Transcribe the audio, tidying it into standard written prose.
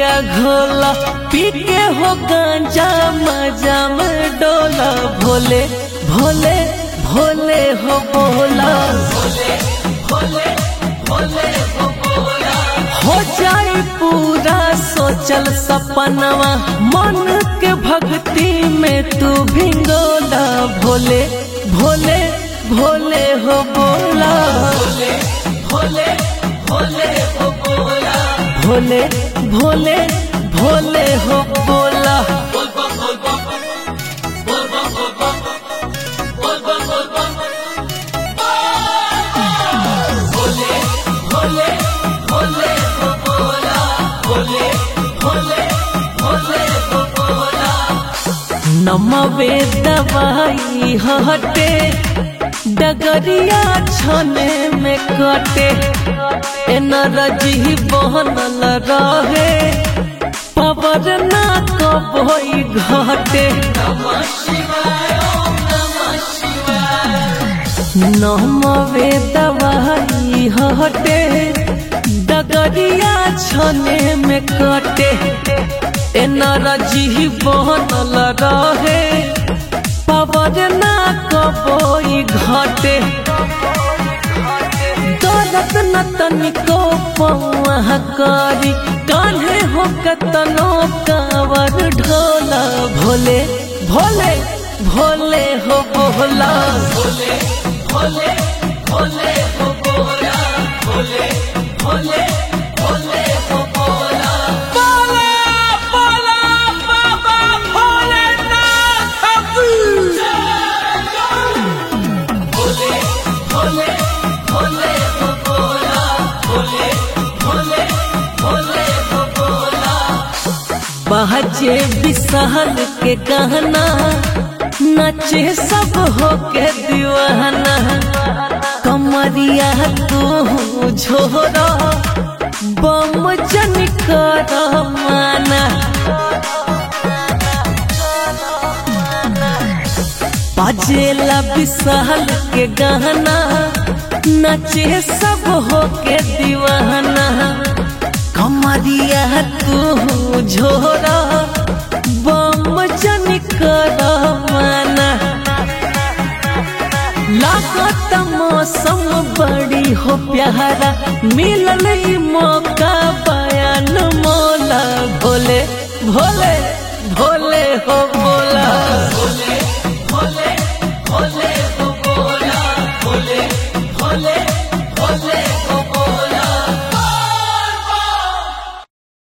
भंगिया घोला पी के हो गांजा मजा में डोला भोले भोले भोले हो बोला भोले भोले भोले हो बोला हो जाए पूरा सोचल सपनवा मन के भक्ति में तू भिंगोला भोले भोले भोले हो बोला भोले भोले भोले हो बोला भोले भोले भोले हो बोला नमवे दवाई हटे डगरिया छने में कटे एनर्जी बनल रहे पावर ना कबई घटे नमवे दवाई हटे डगरिया छने में कटे एनर्जी बनल रहे पावर ना कबई घटे दौलत न तनिको पौआ करी कान्हे हो कतनो कावर ढोला भोले भोले भोले हो बोला भोले भोले भोले हो बोला भोले भोले भोले हो बोला बाजे विशाल के गहना नचे सब हो के दीवाना कमरिया तू झोरा बम जन कर माना बाजेला विशाल के गहना नचे सब हो के दीवाना कमरिया तू झोरा बम जन कर माना लागत मौसम बड़ी हो प्यारा मिलल मौका बयान मोला भोले भोले भोले हो बोला भोले